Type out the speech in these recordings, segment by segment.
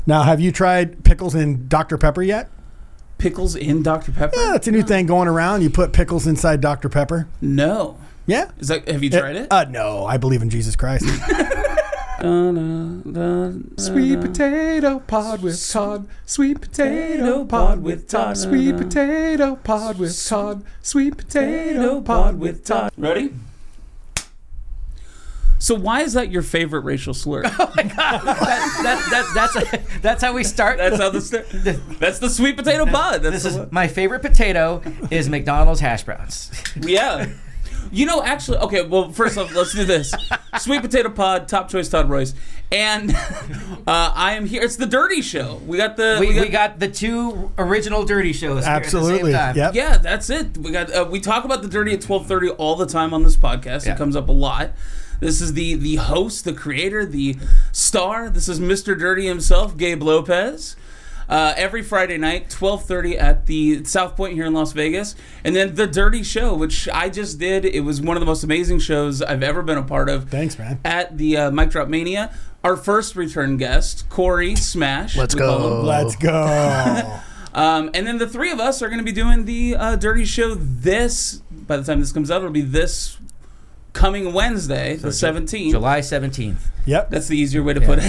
Now, have you tried pickles in Dr. Pepper yet? Pickles in Dr. Pepper? Yeah, that's a new thing going around. You put pickles inside Dr. Pepper. No. Yeah. Have you tried it? No, I believe in Jesus Christ. Sweet potato pod with Todd. Sweet potato pod with Todd. Sweet potato pod with Todd. Sweet potato pod with Todd. Ready? So why is that your favorite racial slur? Oh my God, that's how we start. That's the sweet potato pod. My favorite potato is McDonald's hash browns. Yeah. You know, actually, okay, well, first off, let's do this. Sweet Potato Pod, Top Choice Todd Royce. And I am here. It's the Dirty Show. We got the two original Dirty shows Absolutely. here at the same time. Yep. Yeah, that's it. We talk about the Dirty at 12:30 all the time on this podcast. Yeah. It comes up a lot. This is the host, the creator, the star. This is Mr. Dirty himself, Gabe Lopez. Every Friday night, 12:30 at the South Point here in Las Vegas. And then The Dirty Show, which I just did. It was one of the most amazing shows I've ever been a part of. Thanks, man. At the Mic Drop Mania. Our first return guest, Corey Smash. Let's go. Let's go. And then the three of us are going to be doing the Dirty Show by the time this comes out, it'll be this coming Wednesday, the 17th. July 17th. Yep. That's the easier way to put it.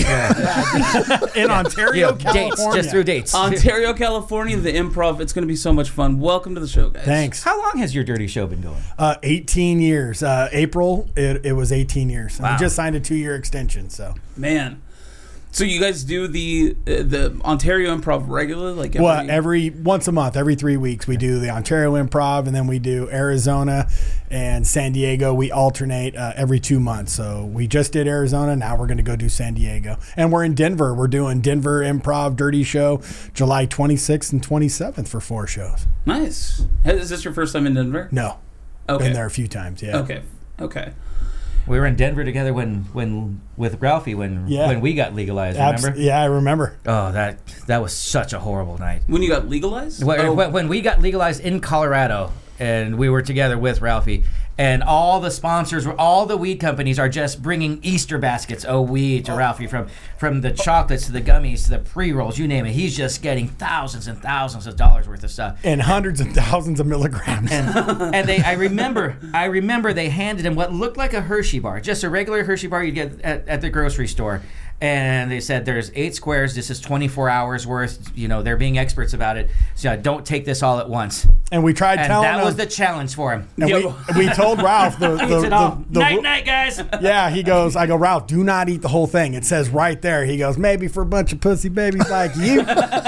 In Ontario, California. Dates, just through dates. Ontario, California, the Improv. It's going to be so much fun. Welcome to the show, guys. Thanks. How long has your Dirty Show been going? 18 years. April, it was 18 years. And Wow. we just signed a 2-year extension, so. Man. So you guys do the Ontario Improv regularly? Like every once a month, every 3 weeks, we do the Ontario Improv, and then we do Arizona and San Diego. We alternate every 2 months. So we just did Arizona. Now we're going to go do San Diego. And we're in Denver. We're doing Denver Improv Dirty Show July 26th and 27th for 4 shows. Nice. Is this your first time in Denver? No. Okay. Been there a few times, yeah. Okay. We were in Denver together when with Ralphie when we got legalized. Remember? Yeah, I remember. Oh, that was such a horrible night. When you got legalized? When we got legalized in Colorado, and we were together with Ralphie, and all the sponsors, all the weed companies are just bringing Easter baskets of weed to Ralphie, from the chocolates to the gummies to the pre-rolls, you name it. He's just getting thousands and thousands of dollars worth of stuff. And hundreds and thousands of milligrams. And I remember they handed him what looked like a Hershey bar, just a regular Hershey bar you'd get at the grocery store. And they said, there's 8 squares. This is 24 hours worth. You know, they're being experts about it. So don't take this all at once. And we tried telling him. And that was the challenge for him. And we told Ralph night, guys. Yeah, I go, Ralph, do not eat the whole thing. It says right there. He goes, maybe for a bunch of pussy babies like you.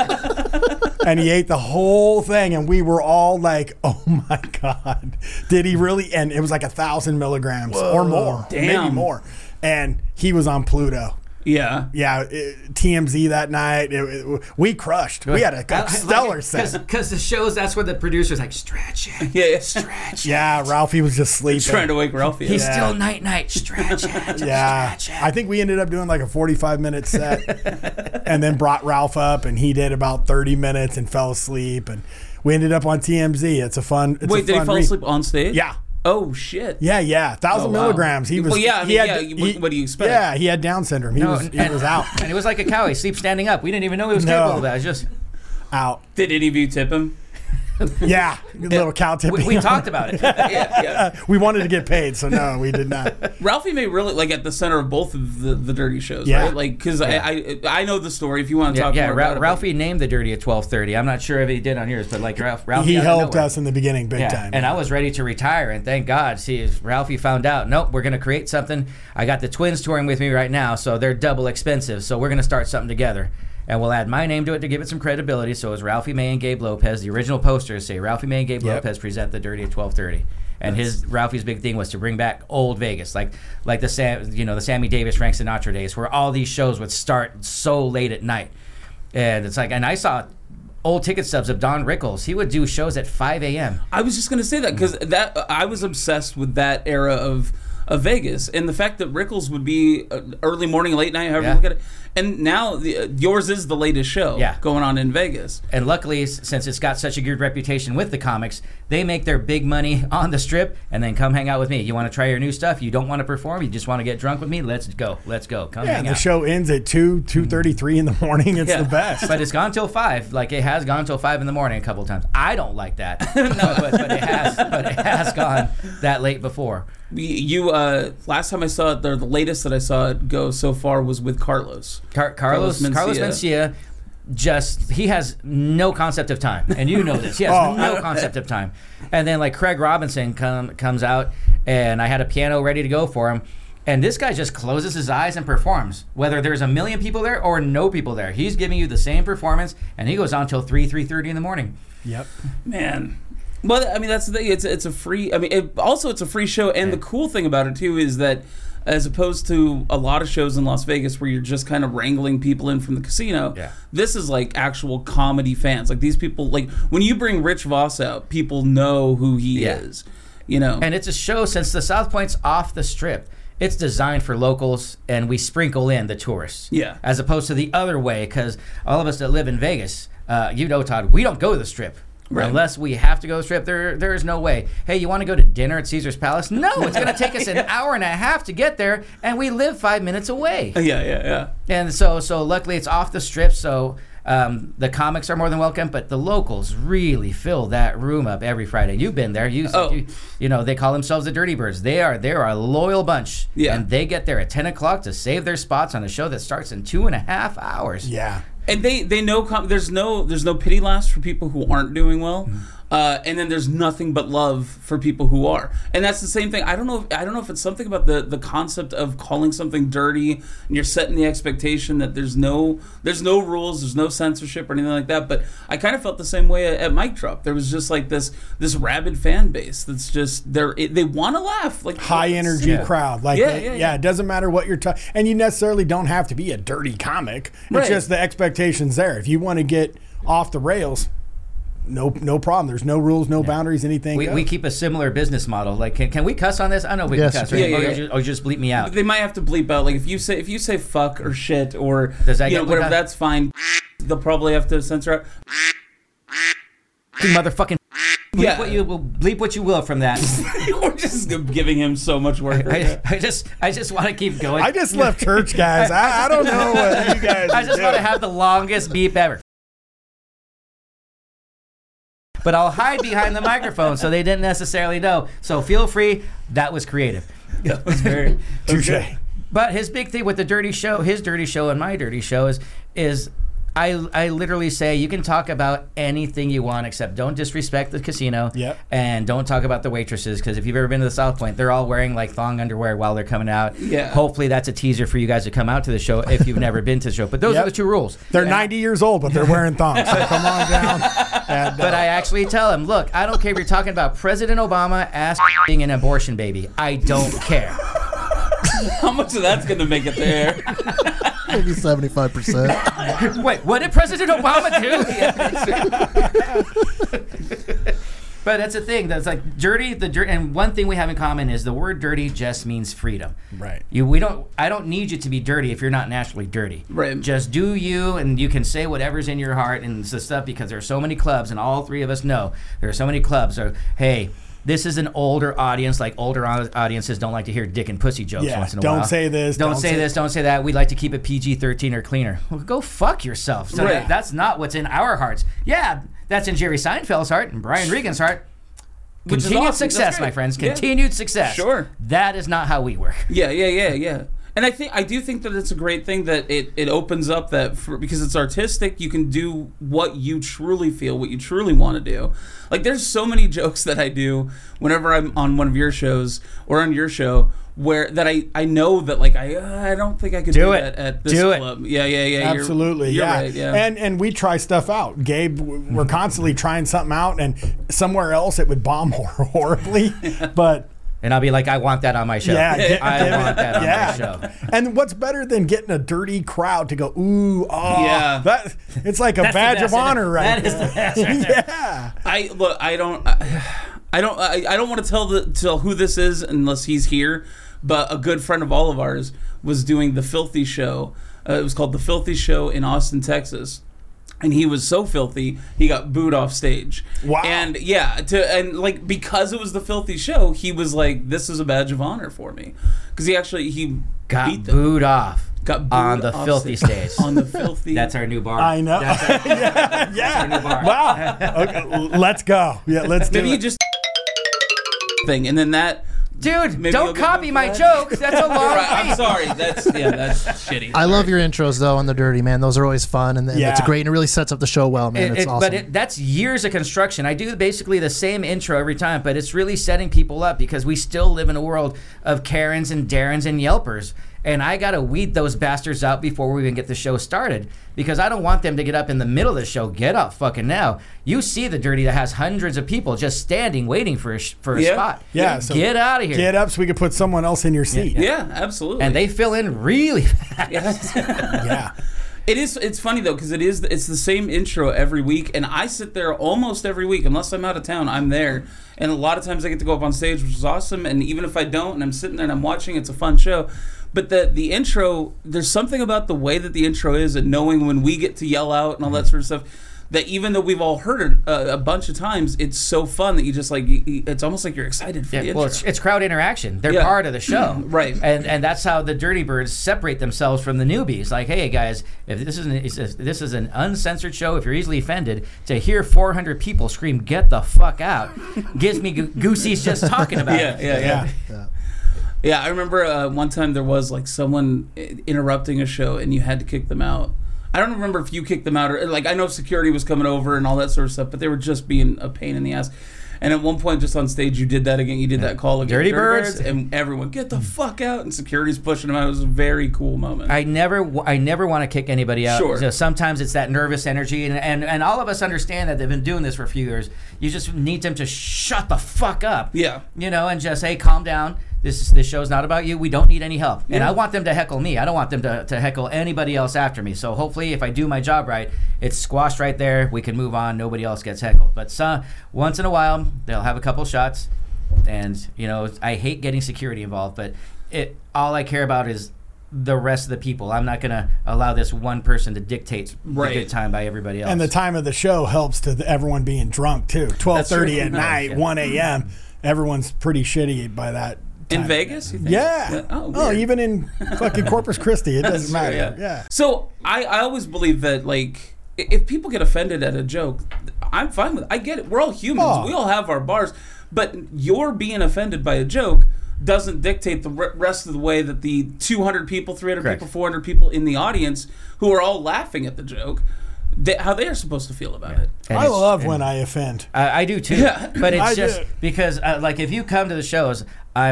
And he ate the whole thing, and we were all like, oh my God. Did he really? And it was like 1,000 milligrams or more. Damn. Maybe more. And he was on Pluto. Yeah. Yeah, TMZ that night, we crushed. We had a stellar set. Because the shows, that's where the producer's like, stretch it. Yeah. Stretch it. Yeah, Ralphie was just sleeping. Trying to wake Ralphie up. He's still night, stretch it. Yeah. Stretch it. I think we ended up doing like a 45-minute set and then brought Ralph up, and he did about 30 minutes and fell asleep, and we ended up on TMZ. It's a fun Wait, did he fall asleep on stage? Yeah. Oh, shit. Yeah. 1,000 milligrams. He was. Well, yeah, what do you expect? Yeah, he had Down syndrome. He was out. And he was like a cow. He sleeps standing up. We didn't even know he was capable of that. It was just out. Did any of you tip him? Yeah, little cow tipping. We talked about it. Yeah. We wanted to get paid, so no, we did not. Ralphie may really like at the center of both of the Dirty Shows, Yeah. right? Like, because I know the story. If you want to talk more about Ralphie named the Dirty at 12:30. I'm not sure if he did on yours, but like Ralphie, he helped us in the beginning big time. And I was ready to retire, and thank God. See, Ralphie found out. Nope, we're gonna create something. I got the twins touring with me right now, so they're double expensive. So we're gonna start something together. And we'll add my name to it to give it some credibility. So it's Ralphie May and Gabe Lopez. The original posters say Ralphie May and Gabe Lopez present the Dirty at 12:30. And Ralphie's big thing was to bring back old Vegas, like the Sammy Davis, Frank Sinatra days, where all these shows would start so late at night. And it's like, and I saw old ticket stubs of Don Rickles. He would do shows at 5 a.m. I was just gonna say that because I was obsessed with that era of Vegas, and the fact that Rickles would be early morning, late night, however you look at it, And now yours is the latest show going on in Vegas. And luckily, since it's got such a good reputation with the comics, they make their big money on the strip and then come hang out with me. You want to try your new stuff? You don't want to perform? You just want to get drunk with me? Let's go. Come hang out. The show ends at 2:33 in the morning. It's the best. But it's gone till 5. Like, it has gone till 5 in the morning a couple of times. I don't like that. but it has gone that late before. You last time I saw it, the latest that I saw it go so far was with Carlos. Carlos Mencia. He has no concept of time, and you know this. He has no concept of time. And then, like, Craig Robinson comes out, and I had a piano ready to go for him, and this guy just closes his eyes and performs, whether there's a million people there or no people there. He's giving you the same performance, and he goes on till 3:30 in the morning. Yep, man. Well, I mean, that's the thing. It's a free. I mean, it's a free show, and the cool thing about it too is that, as opposed to a lot of shows in Las Vegas where you're just kind of wrangling people in from the casino, this is like actual comedy fans. Like, these people, like, when you bring Rich Voss out, people know who he is, you know. And it's a show, since the South Point's off the strip, it's designed for locals, and we sprinkle in the tourists. Yeah. As opposed to the other way, because all of us that live in Vegas, you know, Todd, we don't go to the strip. Right. Unless we have to go to the strip, there is no way. Hey, you want to go to dinner at Caesar's Palace? No, it's going to take us an hour and a half to get there, and we live 5 minutes away. Yeah. And so luckily it's off the strip, so the comics are more than welcome, but the locals really fill that room up every Friday. You've been there. You know, they call themselves the Dirty Birds. They're a loyal bunch, and they get there at 10 o'clock to save their spots on a show that starts in 2.5 hours. Yeah. And they know there's no pity laughs for people who aren't doing well, and then there's nothing but love for people who are. And that's the same thing. I don't know if it's something about the concept of calling something dirty, and you're setting the expectation that there's no rules, there's no censorship or anything like that. But I kind of felt the same way at Mic Drop. There was just like this rabid fan base that's just they want to laugh, like high energy crowd. Like it doesn't matter what you're and you necessarily don't have to be a dirty comic. It's just the expectations there. If you want to get off the rails, no problem. There's no rules, no boundaries, anything. We keep a similar business model. Like, can we cuss on this? I know we can cuss. Right? Or just bleep me out. They might have to bleep out. Like, if you say fuck or shit or whatever, that's fine. They'll probably have to censor out. Motherfucking. Bleep what you will from that. We're just giving him so much work. I just want to keep going. I just left church, guys. I don't know what you guys. I just want to have the longest beep ever. But I'll hide behind the microphone so they didn't necessarily know. So feel free. That was creative. That was very touche. But his big thing with the dirty show, his dirty show and my dirty show is I literally say you can talk about anything you want except don't disrespect the casino and don't talk about the waitresses, because if you've ever been to the South Point, they're all wearing like thong underwear while they're coming out. Yeah. Hopefully that's a teaser for you guys to come out to the show if you've never been to the show. But those are the two rules. They're 90 years old, but they're wearing thongs. So come on down. And, but I actually tell them, look, I don't care if you're talking about President Obama being an abortion baby. I don't care. How much of that's going to make it there? Maybe 75%. Wait, what did President Obama do? But that's the thing. That's like dirty. And one thing we have in common is the word dirty just means freedom. Right. I don't need you to be dirty if you're not naturally dirty. Right. Just do you, and you can say whatever's in your heart and the stuff, because there are so many clubs, and all three of us know there are so many clubs. So, hey, this is an older audience. Like, older audiences don't like to hear dick and pussy jokes once in a while. Don't say this. Don't say this. Don't say that. We like to keep it PG-13 or cleaner. Well, go fuck yourself. So that's not what's in our hearts. Yeah, that's in Jerry Seinfeld's heart and Brian Regan's heart. Continued success, my friends. Continued success. Sure. That is not how we work. Yeah. And I do think that it's a great thing that it opens up that because it's artistic, you can do what you truly feel, what you truly want to do. Like, there's so many jokes that I do whenever I'm on one of your shows or on your show where that I know that, like, I don't think I could do that at this club. Yeah. Absolutely. You're right. Yeah. And we try stuff out. Gabe, we're constantly trying something out, and somewhere else it would bomb horribly, but. And I'll be like, I want that on my show. Yeah, I want that on my show. And what's better than getting a dirty crowd to go, ooh, oh, yeah. It's like a badge of honor, right? That is the best. Yeah. I don't want to tell who this is unless he's here. But a good friend of all of ours was doing the Filthy show It was called The Filthy Show in Austin, Texas. And he was so filthy, he got booed off stage. Wow. And like because it was The Filthy Show, he was like, "This is a badge of honor for me," because he Got beat them. booed off. Got booed on the off filthy stage. On the filthy. That's our new bar. I know. That's our, Yeah. new bar. Wow. Okay, let's go. Yeah, let's do Maybe you it. just thing, and then that. Dude, Maybe you'll don't get copy one my for that. jokes. That's a long You're right. I'm wait. sorry. That's shitty. I love your intros though on the Dirty, man. Those are always fun, and it's Yeah. great, and it really sets up the show well, man. It's awesome. But that's years of construction. I do basically the same intro every time, but it's really setting people up because we still live in a world of Karens and Darrens and Yelpers. And I got to weed those bastards out before we even get the show started because I don't want them to get up in the middle of the show. Get up fucking now. You see the Dirty that has hundreds of people just standing waiting for a spot. Yeah, so get out of here. Get up so we can put someone else in your seat. Yeah, absolutely. And they fill in really fast. Yeah. It's funny though because it's the same intro every week, and I sit there almost every week unless I'm out of town. I'm there, and a lot of times I get to go up on stage, which is awesome. And even if I don't, and I'm sitting there and I'm watching, it's a fun show. But the intro, there's something about the way that the intro is, and knowing when we get to yell out and all that sort of stuff, that even though we've all heard it a bunch of times, it's so fun that you just like it's almost like you're excited for the intro. Well, it's crowd interaction. They're Yeah. part of the show, Right. And that's how the Dirty Birds separate themselves from the newbies. Like, hey guys, if this is an uncensored show, if you're easily offended, to hear 400 people scream "Get the fuck out" gives me goosies just talking about it. Yeah. Yeah. Yeah, I remember one time there was like someone interrupting a show and you had to kick them out. I don't remember if you kicked them out or like I know security was coming over and all that sort of stuff, but they were just being a pain in the ass. And at one point, just on stage, you did that again. You did that call again. Dirty Birds? and everyone get the fuck out, and security's pushing them out. It was a very cool moment. I never want to kick anybody out. Sure. So sometimes it's that nervous energy, and all of us understand that they've been doing this for a few years. You just need them to shut the fuck up. Yeah. You know, and just hey, calm down. This show's not about you. We don't need any help. And Yeah. I want them to heckle me. I don't want them to heckle anybody else after me. So hopefully, if I do my job right, it's squashed right there. We can move on. Nobody else gets heckled. But once in a while, they'll have a couple shots. And, you know, I hate getting security involved, but all I care about is the rest of the people. I'm not going to allow this one person to dictate Right. the good time by everybody else. And the time of the show helps to everyone being drunk too. 12:30 at true. night, Yeah. 1 a.m. Everyone's pretty shitty by that In time. Vegas, you think? Yeah. Oh, Oh, weird. even in fucking Corpus Christi, it doesn't That's true, matter. yeah. Yeah. So I always believe that like if people get offended at a joke, I'm fine with it. I get it. We're all humans. Oh. We all have our bars. But your being offended by a joke doesn't dictate the rest of the way that the 200 people, 300 Correct. people, 400 people in the audience who are all laughing at the joke, how they are supposed to feel about it. And I it's- love and- when I offend. I do too, Yeah. but it's I just do. because like if you come to the shows, I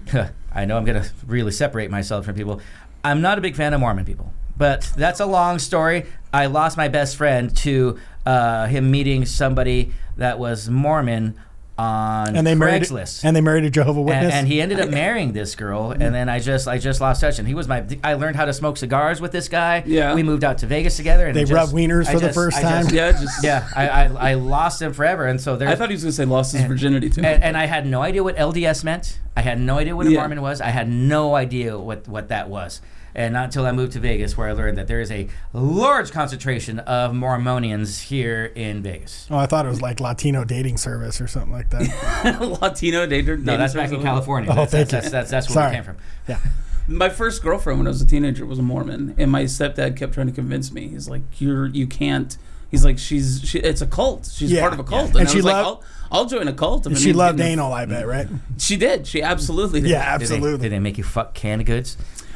know I'm gonna really separate myself from people. I'm not a big fan of Mormon people, but that's a long story. I lost my best friend to him meeting somebody that was Mormon on And they married Craigslist. and they married a Jehovah's Witness. And he ended up marrying this girl, and then I just lost touch. And he was I learned how to smoke cigars with this guy. Yeah. We moved out to Vegas together, and They it just- rubbed wieners I for the just- first I just- time? Yeah, just Yeah, I lost him forever, and so there's. I thought he was going to say lost his virginity too. And I had no idea what LDS meant. I had no idea what a Yeah. Mormon was. I had no idea what that was. And not until I moved to Vegas where I learned that there is a large concentration of Mormonians here in Vegas. Oh, I thought it was like Latino dating service or something like that. Latino dater. No, that's back in California. Oh, that's, thank you. that's where Sorry. we came from. Yeah. My first girlfriend when I was a teenager was a Mormon, and my stepdad kept trying to convince me. He's like, you can't. He's like, it's a cult. She's Yeah. part of a cult. Yeah. And I she was like, loved- I'll join a cult. if it She means loved getting anal, I bet, right? She did. She absolutely did. Yeah, Did absolutely. they make you fuck canned goods?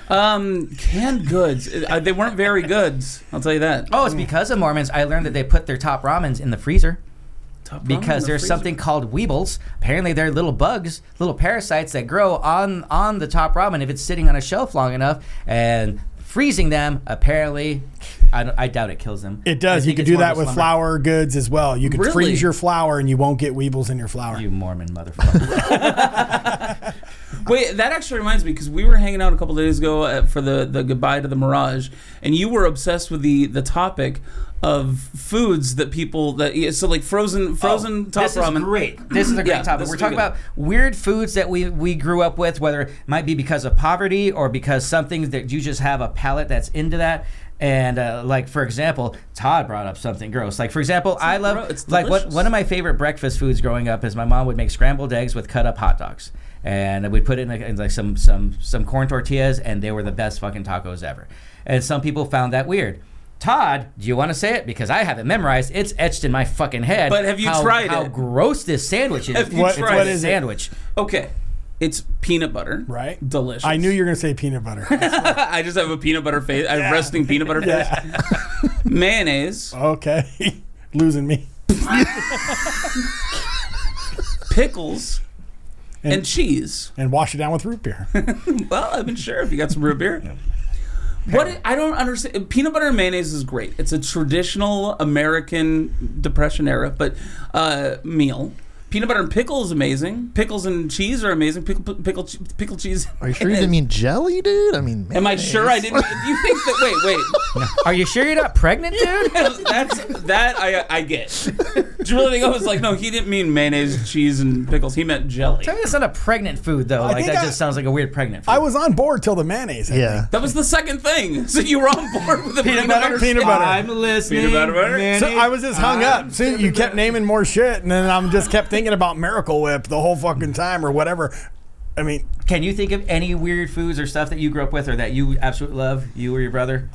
Canned goods. They weren't very good. I'll tell you that. Oh, it's because of Mormons. I learned that they put their top ramens in the freezer. Top ramen in Because the there's freezer. something called weebles. Apparently, they're little bugs, little parasites that grow on the top ramen if it's sitting on a shelf long enough, and freezing them. Apparently, I doubt it kills them. It does. I You think could it's do more of that a with slumber. flour goods as well. You could Really? freeze your flour and you won't get weebles in your flour. You Mormon motherfucker. Wait, that actually reminds me because we were hanging out a couple days ago for the goodbye to the Mirage, and you were obsessed with the topic of foods that people so like frozen top ramen. This is great. This is a great topic. We're talking about weird foods that we grew up with, whether it might be because of poverty or because something that you just have a palate that's into that. And like for example, Todd brought up something gross. Like for example, I love one of my favorite breakfast foods growing up is my mom would make scrambled eggs with cut up hot dogs, and we'd put it in like some corn tortillas, and they were the best fucking tacos ever. And some people found that weird. Todd, do you want to say it? Because I have it memorized. It's etched in my fucking head. But have you tried how gross this sandwich is? What is sandwich? Okay. It's peanut butter. Right. Delicious. I knew you were going to say peanut butter. I just have a peanut butter face. I have resting peanut butter face. Mayonnaise. Okay. Losing me. Pickles. And cheese. And wash it down with root beer. Well, I've been sure if you got some root beer. Yeah. I don't understand. Peanut butter and mayonnaise is great. It's a traditional American Depression era meal. Peanut butter and pickle is amazing. Pickles and cheese are amazing. Pickle cheese. Are you sure you didn't mean jelly, dude? I mean, mayonnaise. Am I sure I didn't? Do you think that? Wait. Are you sure you're not pregnant, dude? I get. Do you really think I was like, no, he didn't mean mayonnaise, cheese, and pickles. He meant jelly. Tell me that's not a pregnant food, though. Like that just sounds like a weird pregnant food. I was on board till the mayonnaise. Yeah. That was the second thing. So you were on board with the peanut butter. Peanut butter. I'm listening. Peanut butter. So I was just hung up. So you kept naming more shit, and then I just kept thinking about Miracle Whip the whole fucking time or whatever. I mean, can you think of any weird foods or stuff that you grew up with or that you absolutely love, you or your brother?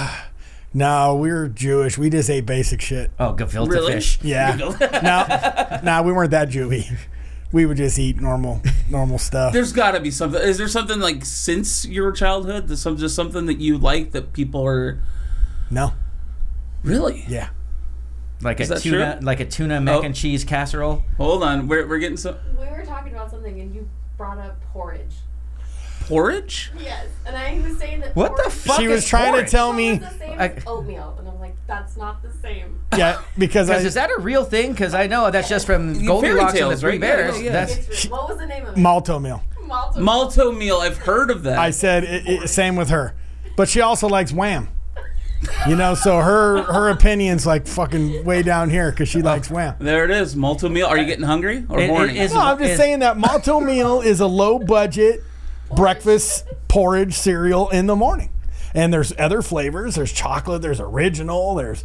No, we were Jewish. We just ate basic shit. Oh, gefilte Really? fish. Yeah. No, we weren't that Jewy. We would just eat normal stuff. There's got to be something. Is there something like since your childhood? There's just something that you like that people are. No. Really? Yeah. Like Is a that tuna, true? like a tuna mac and cheese casserole. Hold on, we're getting some We were talking about something and you brought up porridge. porridge. Yes, and I was saying that. What the porridge fuck? She was is trying porridge? to tell me. It's the same as oatmeal, and I'm like, that's not the same. Yeah, because Is that a real thing? Because I know that's just from Goldilocks and the tales, Three right? Bears. Yeah. That's What was the name of it? malto meal. Malto. Malto meal. I've heard of that. I said same with her, but she also likes Wham. You know, so her opinion's like fucking way down here because she likes Wham. There it is, malto meal. Are you getting hungry or horny? No, I'm just saying that malto meal is a low budget breakfast porridge cereal in the morning. And there's other flavors. There's chocolate. There's original. There's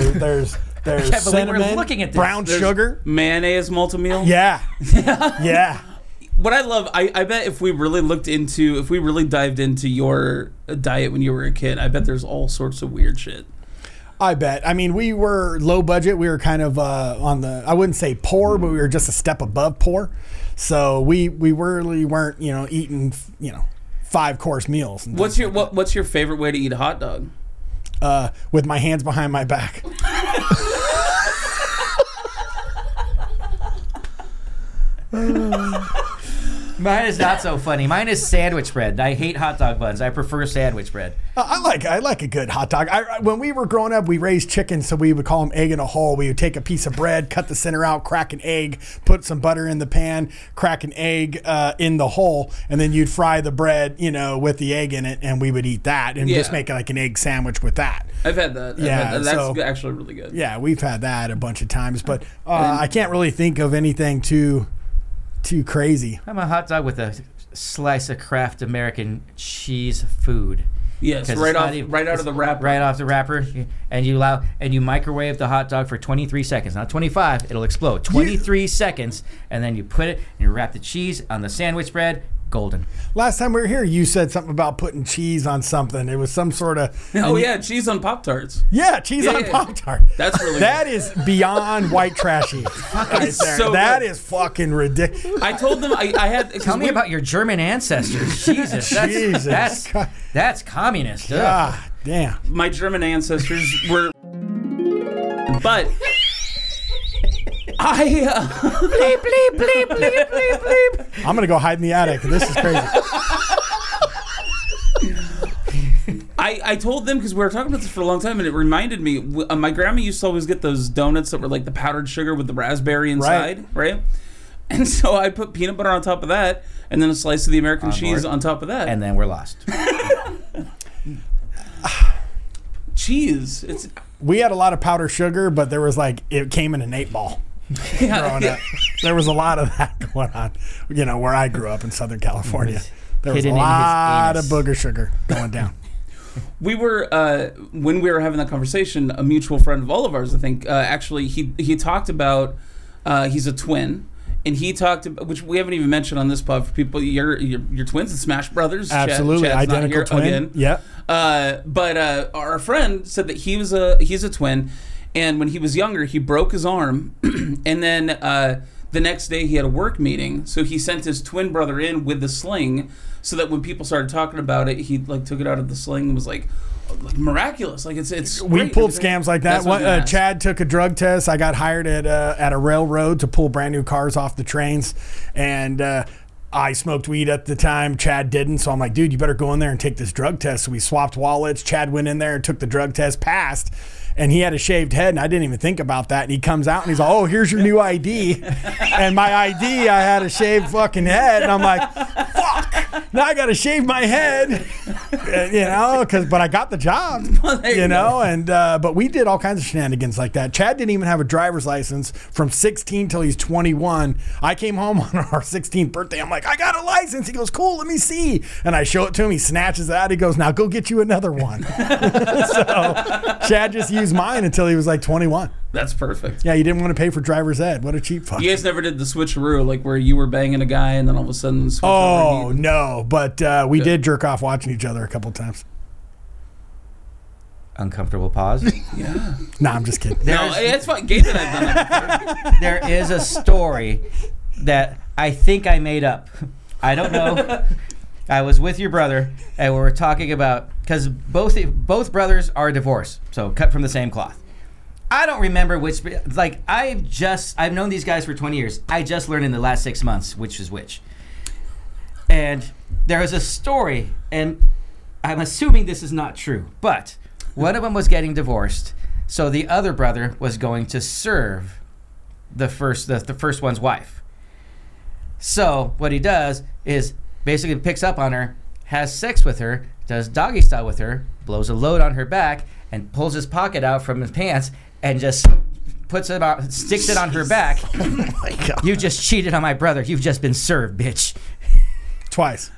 cinnamon. We're looking at this. Brown sugar. Mayonnaise malto meal. Yeah, yeah. What I love, I bet if we really dived into your diet when you were a kid, I bet there's all sorts of weird shit. I bet. I mean, we were low budget. We were kind of on the, I wouldn't say poor, but we were just a step above poor. So we really weren't, eating, 5-course meals. And What's your favorite way to eat a hot dog? with my hands behind my back. Mine is not so funny. Mine is sandwich bread. I hate hot dog buns. I prefer sandwich bread. I like a good hot dog. When we were growing up, we raised chickens, so we would call them egg in a hole. We would take a piece of bread, cut the center out, crack an egg, put some butter in the pan, crack an egg in the hole, and then you'd fry the bread, with the egg in it, and we would eat that and just make like an egg sandwich with that. I've had that. That's actually really good. Yeah, we've had that a bunch of times, but I can't really think of anything too crazy. I'm a hot dog with a slice of Kraft American cheese food. Yes, right out of the wrapper. Right off the wrapper, and you microwave the hot dog for 23 seconds, not 25. It'll explode. 23 seconds, and then you put it and you wrap the cheese on the sandwich bread. Golden. Last time we were here, you said something about putting cheese on something. It was some sort of... cheese on Pop-Tarts. Yeah, cheese on Pop-Tart. That's really That is beyond white trashy. That is fucking ridiculous. I told them I had... Tell me about your German ancestors. Jesus. That's communist. God damn. My German ancestors were... But... bleep, bleep, bleep, bleep, bleep, bleep. I'm going to go hide in the attic. This is crazy. I told them, because we were talking about this for a long time, and it reminded me, my grandma used to always get those donuts that were like the powdered sugar with the raspberry inside, right? And so I put peanut butter on top of that, and then a slice of the American cheese on top of that. And then we're lost. Cheese. We had a lot of powdered sugar, but there was like, it came in an 8-ball. Growing up. There was a lot of that going on, where I grew up in Southern California. There was a Hidden in his lot of anus. booger sugar going down. We were when we were having that conversation. A mutual friend of all of ours, I think, actually, he talked about he's a twin, and he talked about, which we haven't even mentioned on this pod for people. You're twins, the Smash Brothers. Absolutely, Chad's not identical here twin. again. Yep. But our friend said that he's a twin, and when he was younger, he broke his arm, and then the next day he had a work meeting, so he sent his twin brother in with the sling, so that when people started talking about it, he like took it out of the sling and was like miraculous. Like it's We great. pulled scams like that. That's what I was gonna ask. Chad took a drug test. I got hired at a railroad to pull brand new cars off the trains, and I smoked weed at the time. Chad didn't, so I'm like, dude, you better go in there and take this drug test. So we swapped wallets. Chad went in there and took the drug test, passed. And he had a shaved head, and I didn't even think about that. And he comes out, and he's like, oh, here's your new ID. And my ID, I had a shaved fucking head. And I'm like, fuck, now I got to shave my head. But I got the job, but we did all kinds of shenanigans like that. Chad didn't even have a driver's license from 16 till he's 21. I came home on our 16th birthday. I'm like, I got a license. He goes, cool, let me see. And I show it to him. He snatches it out. He goes, now go get you another one. So Chad just used mine until he was like 21. That's perfect. Yeah, he didn't want to pay for driver's ed. What a cheap fuck. You guys never did the switcheroo, like where you were banging a guy and then all of a sudden switch Oh, over. no. But we did jerk off watching each other a couple times. Uncomfortable pause. Yeah. Nah, I'm just kidding. No, it's fine. Gabe and I've done that before. There is a story that I think I made up. I don't know. I was with your brother, and we were talking about, because both brothers are divorced, so cut from the same cloth. I don't remember which, like, I've known these guys for 20 years. I just learned in the last 6 months which is which. And there was a story, and I'm assuming this is not true, but one of them was getting divorced, so the other brother was going to serve the first one's wife. So what he does is basically picks up on her, has sex with her, does doggy style with her, blows a load on her back, and pulls his pocket out from his pants and just sticks it on her back. Oh my God. You just cheated on my brother. You've just been served, bitch. Twice.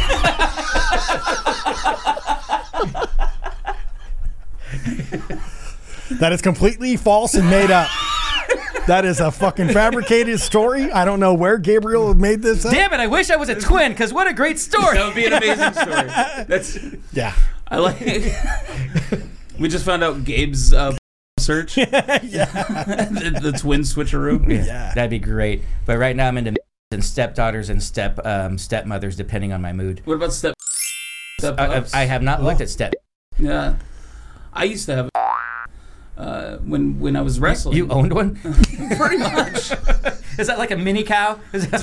That is completely false and made up. That is a fucking fabricated story. I don't know where Gabriel made this up. Damn it, I wish I was a twin, because what a great story. That would be an amazing story. That's Yeah. I like it. We just found out Gabe's search. the twin switcheroo. Yeah. That'd be great. But right now I'm into and stepdaughters and stepmothers, depending on my mood. What about step I have not looked at step. Yeah. I used to have when I was wrestling. You owned one? Pretty much. Is that like a mini cow?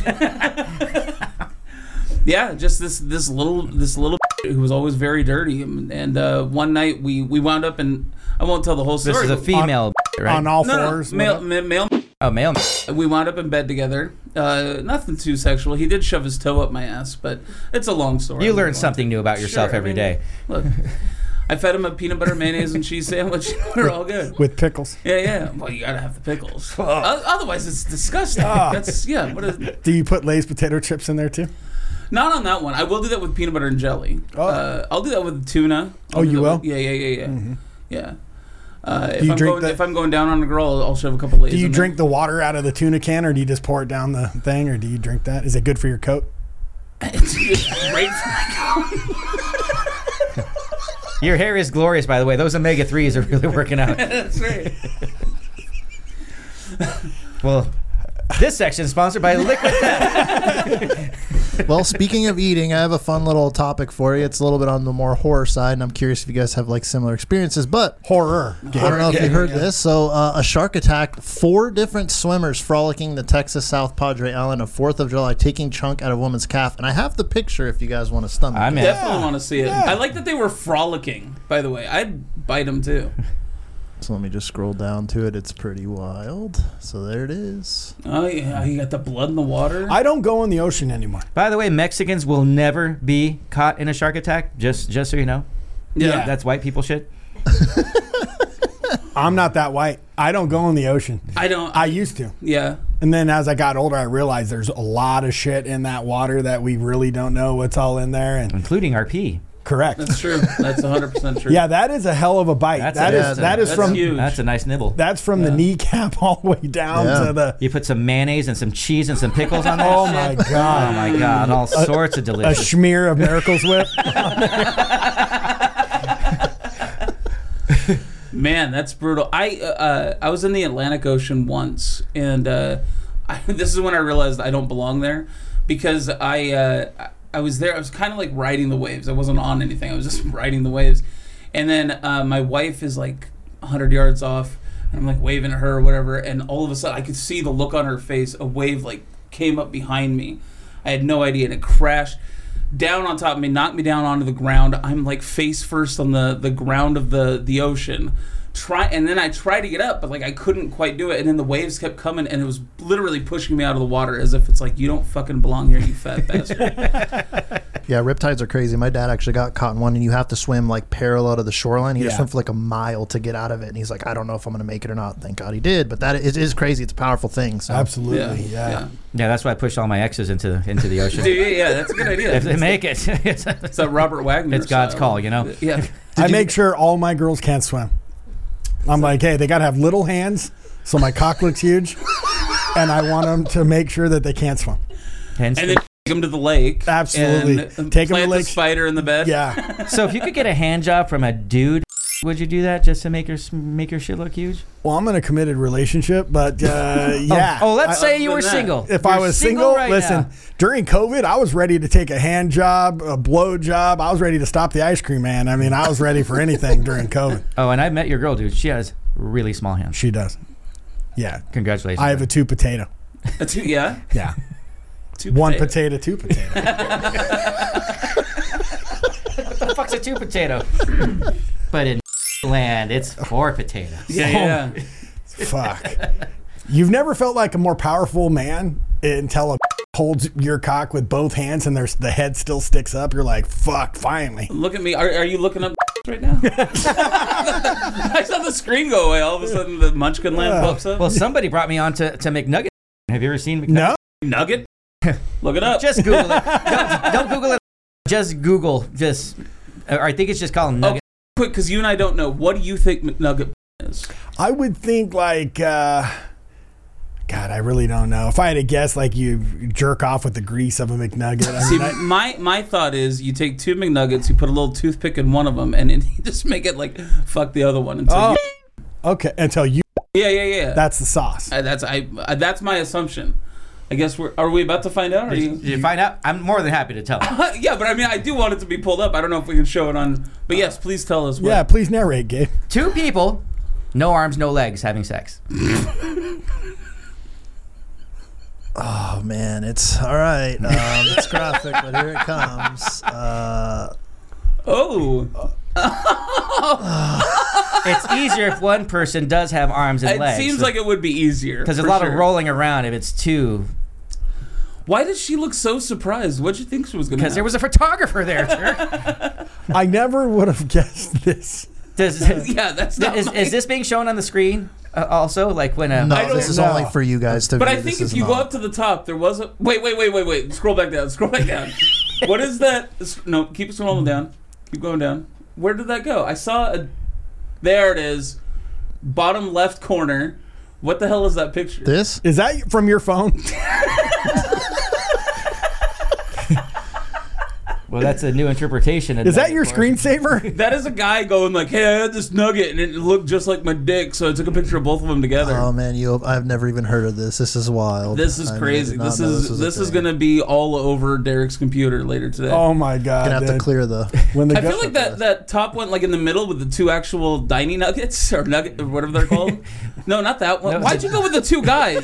Yeah, just this little who was always very dirty, and one night we wound up, and I won't tell the whole story. This is a female, right? On all No, fours. male. Oh, male. We wound up in bed together. Nothing too sexual. He did shove his toe up my ass, but it's a long story. You learn something new about yourself Sure, every day. Look, I fed him a peanut butter, mayonnaise, and cheese sandwich. We're all good. With pickles. Yeah. Well, you gotta have the pickles. Otherwise, it's disgusting. Ah. That's What is? Do you put Lay's potato chips in there too? Not on that one. I will do that with peanut butter and jelly. Oh. I'll do that with tuna. Oh, you will? Yeah. Mm-hmm. Yeah. If I'm going down on a girl, I'll shove a couple Lay's. Do you in drink the water out of the tuna can, or do you just pour it down the thing, or do you drink that? Is it good for your coat? there. It's great for my coat. Your hair is glorious, by the way. Those omega-3s are really working out. That's right. Well, this section is sponsored by Liquid Death. Well, speaking of eating, I have a fun little topic for you. It's a little bit on the more horror side, and I'm curious if you guys have like similar experiences. But Horror. I don't know if you heard this. So a shark attacked 4 different swimmers frolicking the Texas South Padre Island of 4th of July, taking chunk out of a woman's calf. And I have the picture if you guys want to stumble. I'm in. Definitely want to see it. Yeah. I like that they were frolicking. By the way, I'd bite them too. So let me just scroll down to it. It's pretty wild. So there it is. Oh yeah, you got the blood in the water. I don't go in the ocean anymore. By the way, Mexicans will never be caught in a shark attack. Just so you know. Yeah. That's white people shit. I'm not that white. I don't go in the ocean. I don't. I used to. Yeah. And then as I got older, I realized there's a lot of shit in that water that we really don't know what's all in there. And Including our pee. correct. That's true. That's 100% true. Yeah, that is a hell of a bite. That's That's from huge. That's a nice nibble. that's from the kneecap all the way down Yeah. to the. You put some mayonnaise and some cheese and some pickles on that Oh shit. my god! Oh my god! All sorts of A delicious. smear of Miracle's Whip. Man, that's brutal. I was in the Atlantic Ocean once, and this is when I realized I don't belong there, because I was there. I was kind of like riding the waves. I wasn't on anything. I was just riding the waves, and then my wife is like 100 yards off, and I'm like waving at her or whatever, and all of a sudden I could see the look on her face. A wave like came up behind me. I had no idea, and it crashed down on top of me, knocked me down onto the ground. I'm like face first on the ground of the ocean. And then I tried to get up, but like I couldn't quite do it. And then the waves kept coming, and it was literally pushing me out of the water, as if it's like, you don't fucking belong here, you fat bastard. Yeah, riptides are crazy. My dad actually got caught in one, and you have to swim like parallel to the shoreline. He had to Yeah. swim for like a mile to get out of it, and he's like, I don't know if I'm going to make it or not. Thank God he did. But that is crazy. It's a powerful thing. So. Absolutely, yeah. Yeah, that's why I pushed all my exes into the ocean. Dude, yeah, that's a good idea. If they make it, it's It's a Robert Wagner. God's style. call, you know. Yeah. I make sure all my girls can't swim. I'm like, hey, they got to have little hands, so my cock looks huge, and I want them to make sure that they can't swim. Hence And then take them to the lake. Absolutely. And Take 'em to plant the lake. the spider in the bed. Yeah. so if you could get a hand job from a dude, would you do that just to make your shit look huge? Well, I'm in a committed relationship, but yeah. Oh, let's say you other were than that, single. If You're I was single, right listen, now. during COVID, I was ready to take a hand job, a blow job. I was ready to stop the ice cream man. I mean, I was ready for anything during COVID. Oh, and I met your girl, dude. She has really small hands. She does. Yeah. Congratulations. I have a 2 potato. Yeah. Yeah. Two 1 potatoes. potato, 2 potato. What the fuck's a 2 potato? But in land, it's 4 potatoes. Yeah. Fuck. You've never felt like a more powerful man until a holds your cock with both hands and the head still sticks up. You're like, fuck, finally. Look at me. Are you looking up right now? I saw the screen go away. All of a sudden, the Munchkin Land pops up. Well, somebody brought me on to McNugget. Have you ever seen McNugget? No? Nugget? Look it up. Just Google it. Don't Google it. Just Google. I think it's just called Nugget. Quick, because you and I don't know. What do you think McNugget is? I would think like, God, I really don't know. If I had to guess, like you jerk off with the grease of a McNugget. I See, mean, my thought is you take 2 McNuggets, you put a little toothpick in one of them, and then you just make it like fuck the other one until okay, until you. Yeah. That's the sauce. That's my assumption. I guess are we about to find out? Or Did you find out? I'm more than happy to tell. Yeah, but I mean, I do want it to be pulled up. I don't know if we can show it on. But yes, please tell us. Yeah, please narrate, Gabe. 2 people, no arms, no legs, having sex. Oh man, it's all right. It's graphic, but here it comes. It's easier if one person does have arms and It legs. seems like it would be easier. because there's for a lot sure. of rolling around if it's 2. Why did she look so surprised? What'd you think she was going to? Because there was a photographer there. Sir. I never would have guessed this. Yeah, that's not. Is this being shown on the screen also? Like when a No, don't this is know. only for you guys to But view. I think This if is you go not. up to the top, there was a. Wait. Scroll back down. What is that? No, keep scrolling down. Keep going down. Where did that go? I saw a. There it is. Bottom left corner. What the hell is that picture? This? Is that from your phone? well, that's a new interpretation. Of Is that your screensaver? That is a guy going like, "Hey, I had this nugget and it looked just like my dick, so I took a picture of both of them together." Oh man, I've never even heard of this. This is wild. This is I crazy. did not This know is was a this is thing. gonna be all over Derek's computer later today. Oh my God. Gonna have to dude. clear the. When the I feel like that top one, like in the middle with the 2 actual Diny nuggets or nugget or whatever they're called. No, not that one. No. Why'd you go with the 2 guys?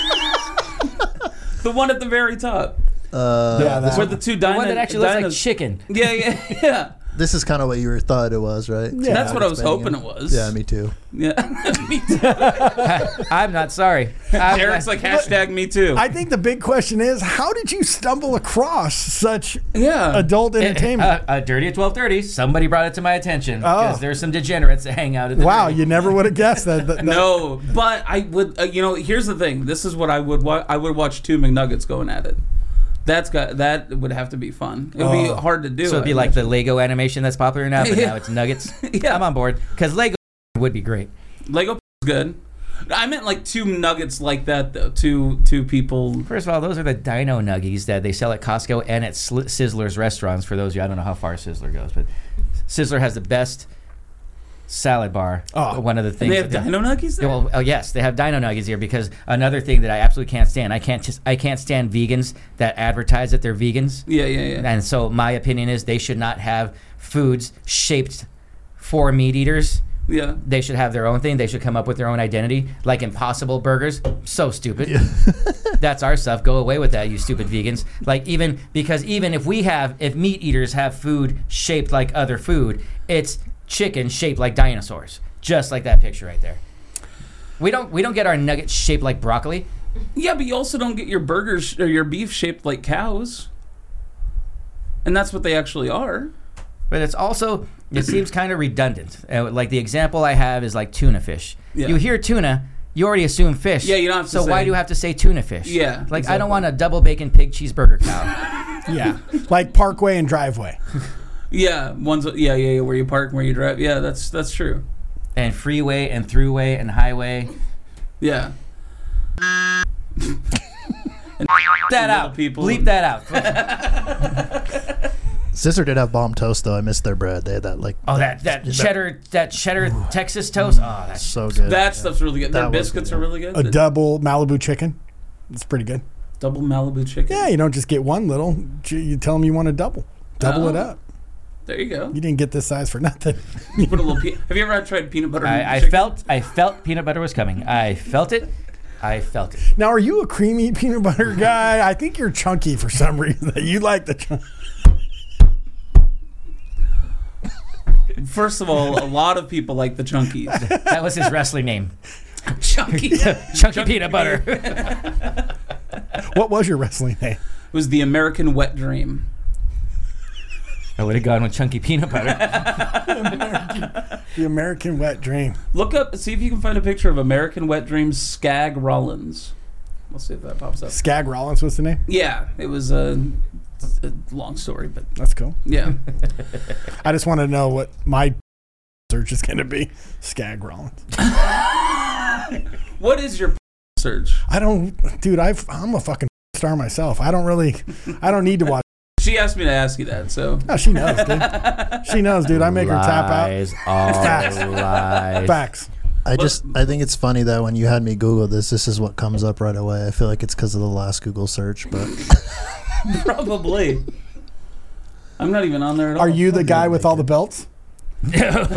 The one at the very top, yeah, that where the 2 the one that actually looks like dinos. chicken. Yeah. This is kind of what you thought it was, right? Yeah. That's what I was Expanding hoping it was. Yeah, me too. Yeah. Me too. I'm not sorry. Derek's like hashtag me too. I think the big question is, how did you stumble across such Yeah. adult entertainment? Dirty at 12:30. Somebody brought it to my attention Oh. because there's some degenerates that hang out at the Wow, Dirty. you never would have guessed that. No, but I would. Here's the thing. This is what I would. I would watch two McNuggets going at it. That would have to be fun. It would be hard to do. So it'd be like the Lego animation that's popular now, but now it's nuggets. Yeah. I'm on board because Lego would be great. Lego is good. I meant like two nuggets like that though. Two people. First of all, those are the Dino Nuggies that they sell at Costco and at Sizzler's restaurants. For those of you, I don't know how far Sizzler goes, but Sizzler has the best salad bar. Oh. One of the And things they have Dino Nuggies there. Well, yes, they have Dino Nuggies here because another thing that I absolutely can't stand. I can't stand vegans that advertise that they're vegans. Yeah. And so my opinion is they should not have foods shaped for meat eaters. Yeah. They should have their own thing. They should come up with their own identity, like Impossible Burgers. So stupid. That's our stuff. Go away with that, you stupid vegans. Like even if meat eaters have food shaped like other food, it's chicken shaped like dinosaurs, just like that picture right there. We don't get our nuggets shaped like broccoli. Yeah, but you also don't get your burgers or your beef shaped like cows. And that's what they actually are. But it's also, it seems kind of redundant. Like the example I have is like tuna fish. Yeah. You hear tuna, you already assume fish. Yeah, you don't have to So say- why do you have to say tuna fish? Yeah, Like exactly. I don't want a double bacon pig cheeseburger cow. Yeah, like Parkway and Driveway. Yeah, one's where you park and where you drive. Yeah, that's true. And freeway and throughway and highway. Yeah. That out. people. Bleep that out. Sizzler did have bomb toast though. I missed their bread. They had that like. Oh, that cheddar Texas toast. Oh, that's so good. That stuff's really good. Their That was biscuits good, are really good. A The double Malibu chicken. It's pretty good. double Malibu chicken. Yeah, you don't just get one little. You tell them you want a double. Double it Oh. up. There you go. You didn't get this size for nothing. Put a little. Have you ever tried peanut butter? I chicken? felt peanut butter was coming. I felt it. Now, are you a creamy peanut butter guy? I think you're chunky for some reason. You like the chunk. First of all, a lot of people like the chunkies. That was his wrestling name. Chunky. Chunky peanut butter. What was your wrestling name? It was the American Wet Dream. I would have gone with chunky peanut butter. The American Wet Dream. Look up, see if you can find a picture of American Wet Dream Skag Rollins. We'll see if that pops up. Skag Rollins was the name? Yeah, it was a long story, but That's cool. yeah. I just want to know what my search is going to be. Skag Rollins. What is your search? I don't, dude, I'm a fucking star myself. I don't need to watch. She asked me to ask you that, so. Oh, she knows, dude. She knows, dude. I make her tap out. Lies, all Facts. lies. Facts. I think it's funny that when you had me Google this is what comes up right away. I feel like it's because of the last Google search, but Probably. I'm not even on there at all. Are you the guy with all the belts? That's,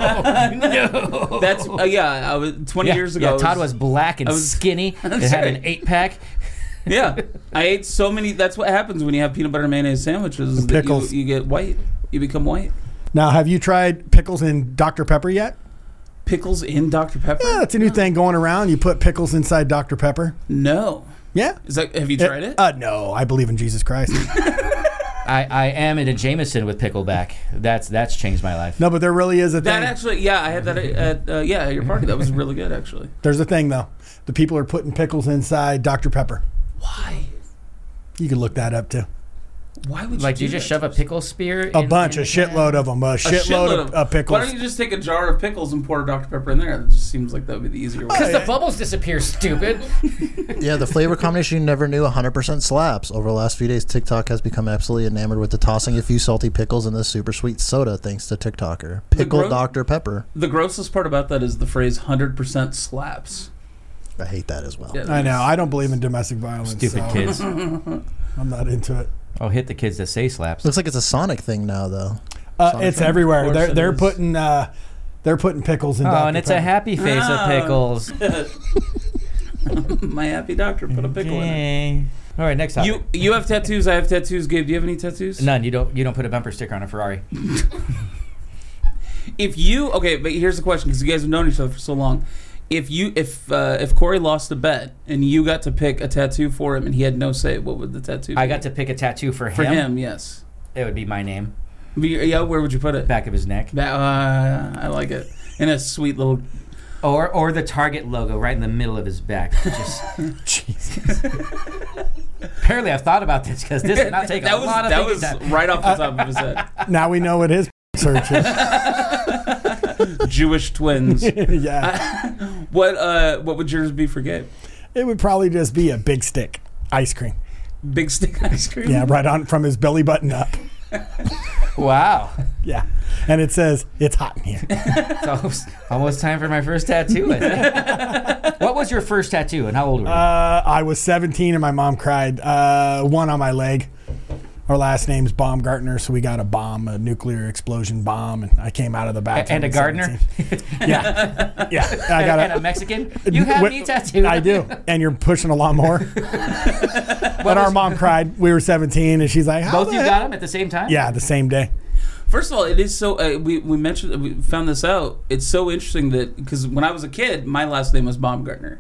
I was 20 years ago. Yeah, Todd was black and skinny. It That's had right. an 8-pack. Yeah. I ate so many. That's what happens when you have peanut butter and mayonnaise sandwiches. And pickles. You get white. You become white. Now, have you tried pickles in Dr. Pepper yet? Pickles in Dr. Pepper? Yeah, that's a new thing going around. You put pickles inside Dr. Pepper. No. Yeah. Have you tried it? No, I believe in Jesus Christ. I am in a Jameson with pickleback. That's changed my life. No, but there really is a thing. That actually, I had that at your party. That was really good, actually. There's a thing, though. The people are putting pickles inside Dr. Pepper. Why? You can look that up, too. Why would you Like, do do you just that? shove a pickle spear? A bunch, a shitload of them. A shitload of pickles. Why don't you just take a jar of pickles and pour Dr. Pepper in there? That just seems like that would be the easier way. Because the bubbles disappear, stupid. yeah, the flavor combination you never knew 100% slaps. Over the last few days, TikTok has become absolutely enamored with the tossing a few salty pickles in this super sweet soda, thanks to TikToker. Pickle Dr. Pepper. The grossest part about that is the phrase 100% slaps. I hate that as well. Yeah, I know. I don't believe in domestic violence. Stupid so kids. I'm not into it. Oh, hit the kids that say slaps. Looks like it's a Sonic thing now, though. It's everywhere. Of course They're it is. putting pickles in. Oh, Dr. and it's Pepper. a happy face of pickles. My happy doctor put a pickle in it. Dang. All right, next topic. You have tattoos. I have tattoos. Gabe, do you have any tattoos? None. You don't put a bumper sticker on a Ferrari. But here's the question, because you guys have known each other for so long. If Corey lost a bet and you got to pick a tattoo for him and he had no say, what would the tattoo be? I got to pick a tattoo for him. For him, yes. It would be my name. Yeah, where would you put it? Back of his neck. I like it. In a sweet little... Or the Target logo right in the middle of his back. Just Jesus. Apparently I've thought about this because this did not take a lot of thinking That was time. right off the top of his head. Now we know what his search is. Jewish twins. Yeah. What would yours be for Gabe? It would probably just be a big stick ice cream. Big stick ice cream? Yeah, right on from his belly button up. Wow. Yeah. And it says, it's hot in here. It's almost time for my first tattoo, I think. What was your first tattoo and how old were you? I was 17 and my mom cried. One on my leg. Our last name's Baumgartner, so we got a nuclear explosion bomb, and I came out of the bathroom. And a at gardener? 17. Yeah. I got and a Mexican? You have me tattooed. I do. And you're pushing a lot more. But our mom cried. We were 17, and she's like, Both you got them at the same time? Yeah, the same day. First of all, it is so. We found this out. It's so interesting that because when I was a kid, my last name was Baumgartner.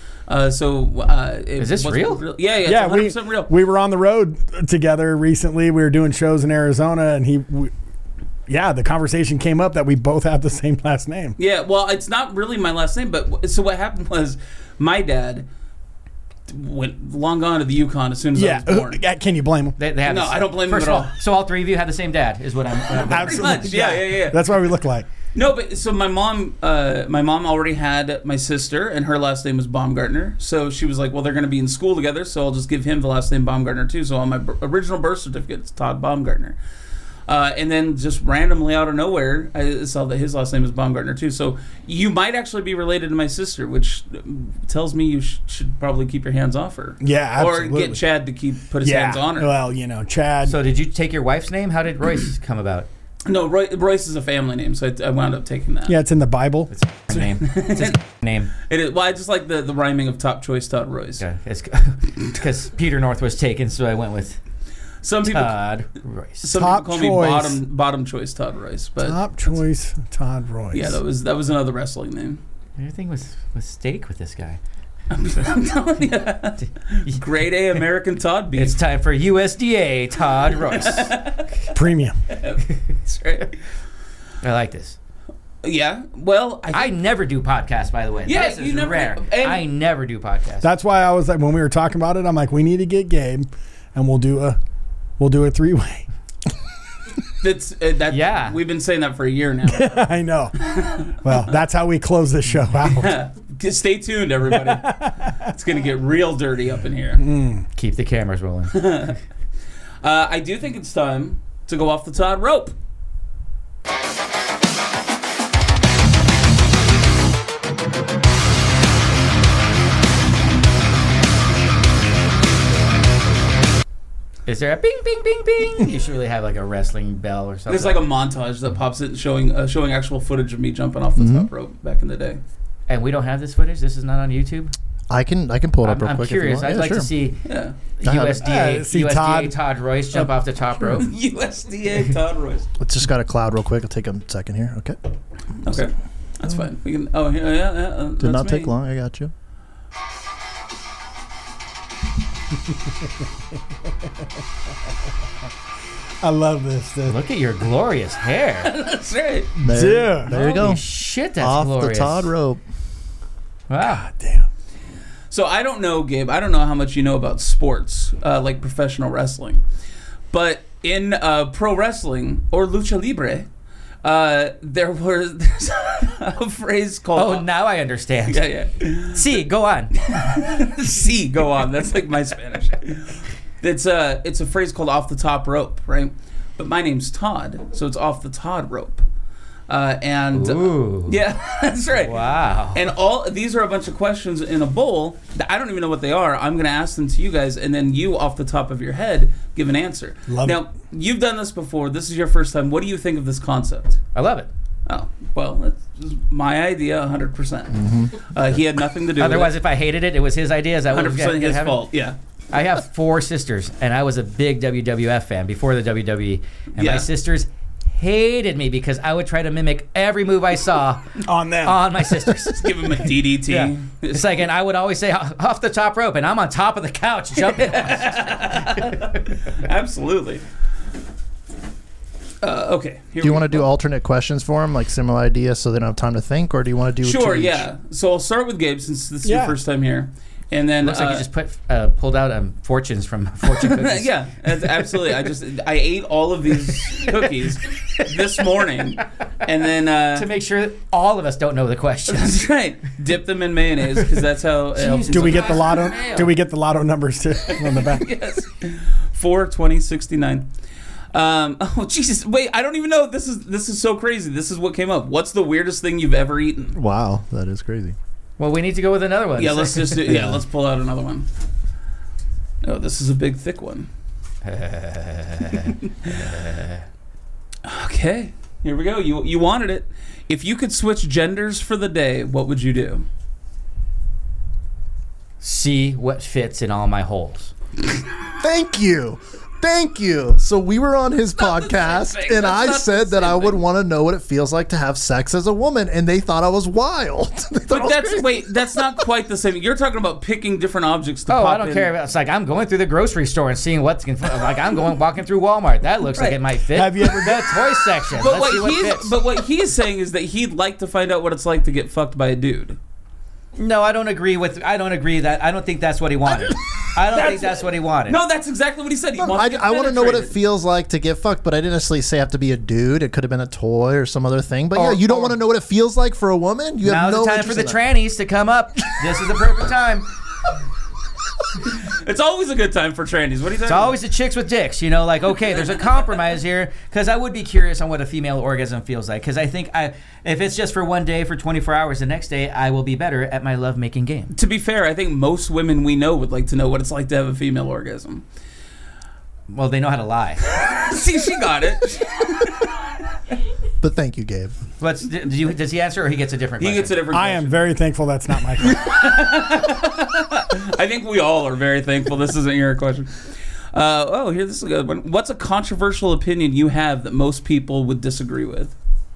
Is this real? Yeah, it's 100% real. We were on the road together recently. We were doing shows in Arizona, and the conversation came up that we both have the same last name. Yeah, well, it's not really my last name, but so what happened was my dad went long gone to the Yukon as soon as I was born. Can you blame him? They have I don't blame them First at of all, all. so all three of you had the same dad, is what I'm. Pretty much, yeah. That's why we look like. No, but so my mom already had my sister, and her last name was Baumgartner. So she was like, well, they're going to be in school together, so I'll just give him the last name Baumgartner too. So on my original birth certificate, it's Todd Baumgartner. And then just randomly out of nowhere, I saw that his last name is Baumgartner too. So you might actually be related to my sister, which tells me you should probably keep your hands off her. Yeah, absolutely. Or get Chad to put his hands on her. Well, Chad. So did you take your wife's name? How did Royce come about? No, Royce is a family name, so I wound up taking that. Yeah, it's in the Bible. It's his name. It's his name. It is. Well, I just like the rhyming of Top Choice Todd Royce. Okay. It's because Peter North was taken, so I went with Some people Todd Royce. Some Top people call choice. me bottom choice Todd Royce, but Top choice Todd Royce. yeah, that was another wrestling name. Everything was steak with this guy. I'm telling you, grade A American Todd beef. It's time for USDA Todd Royce. Premium. That's right. I like this. Yeah. Well, I never do podcasts, by the way. Yeah, this is you never- rare. and- I never do podcasts. That's why I was like, when we were talking about it, I'm like, we need to get Gabe, and we'll do a 3-way. That's Yeah. We've been saying that for a year now. I know. Well, that's how we close this show out. Stay tuned, everybody. It's gonna get real dirty up in here. Keep the cameras rolling. I do think it's time to go off the Todd rope. Is there a bing, bing, bing, bing? You should really have like a wrestling bell or something. There's like a montage that pops in showing actual footage of me jumping off the top rope back in the day. And we don't have this footage? This is not on YouTube? I can pull it up real I'm quick. curious. If you I'd want. like Yeah, to sure. see Yeah. See USDA Todd. Todd Royce jump off the top rope. USDA Todd Royce. It's just got a cloud real quick. It'll take a second here. Okay. Okay, that's fine. We can. Oh yeah. Did not take long. I got you. I love this. Dude. Look at your glorious hair. That's right. There you go. Holy shit, that's Off glorious. the Todd rope. Wow. Damn. So I don't know, Gabe. I don't know how much you know about sports, like professional wrestling, but in pro wrestling or lucha libre, there's a phrase called. Oh, now I understand. Yeah. See, go on. See, go on. That's like my Spanish. It's a phrase called off the top rope, right? But my name's Todd, so it's off the Todd rope. Ooh. Yeah, that's right. Wow. And all these are a bunch of questions in a bowl that I don't even know what they are. I'm going to ask them to you guys, and then you, off the top of your head, give an answer. Love now, you've done this before. This is your first time. What do you think of this concept? I love it. Oh, well, that's my idea 100%. He had nothing to do Otherwise, with if I hated it, it was his idea. Is that what 100% his fault. Yeah. I have 4 sisters, and I was a big WWF fan before the WWE. And Yeah. my sisters hated me because I would try to mimic every move I saw On them. on my sisters. Just give him a DDT. Yeah. It's like, and I would always say off the top rope, and I'm on top of the couch jumping. Absolutely. Okay. Do you want to do alternate questions for him, like similar ideas, so they don't have time to think, or do you want to do Sure, two each? yeah. So I'll start with Gabe since this is your Yeah. first time here. And then Looks like you just pulled out fortunes from fortune cookies. yeah, absolutely. I ate all of these cookies this morning, and then To make sure that all of us don't know the questions. that's right. Dip them in mayonnaise because that's how. It helps. Do we get the lotto? Mail. Do we get the lotto numbers too on the back? Yes. 4, 20, 69. Oh Jesus! Wait, I don't even know. This is so crazy. This is what came up. What's the weirdest thing you've ever eaten? Wow, that is crazy. Well, we need to go with another one. Yeah, let's just let's pull out another one. Oh, this is a big thick one. Okay, here we go. You wanted it. If you could switch genders for the day, what would you do? See what fits in all my holes. Thank you. Thank you. So we were on his not the podcast, same thing. and That's I not the said that same I would thing. want to know what it feels like to have sex as a woman, and they thought I was wild. They thought I But was that's crazy. that's not quite the same. You're talking about picking different objects to Oh, pop I don't in. care about. It's like I'm going through the grocery store and seeing what's like I'm walking through Walmart. That looks like Right. it might fit. Have you ever the toy section? But Let's see what fits. what he's saying is that he'd like to find out what it's like to get fucked by a dude. No, I don't agree that. I don't think that's what he wanted. I don't think that's what he wanted. No, that's exactly what he said. He Look, wants to get I want to know what it penetrated. feels like to get fucked, but I didn't necessarily say have to be a dude. It could have been a toy or some other thing. But yeah, you don't want to know what it feels like for a woman? You have Now's no the time for interest the in that. trannies to come up. This is the perfect time. It's always a good time for trannies. What are you talking It's always the chicks with dicks, like, okay, there's a compromise here, because I would be curious on what a female orgasm feels like, because I think if it's just for one day, for 24 hours, the next day, I will be better at my love-making game. To be fair, I think most women we know would like to know what it's like to have a female orgasm. Well, they know how to lie. See, she got it. But thank you, Gabe. Does he answer, or he gets a different He question? gets a different I question. am very thankful that's not my question. I think we all are very thankful this isn't your question. Here, this is a good one. What's a controversial opinion you have that most people would disagree with?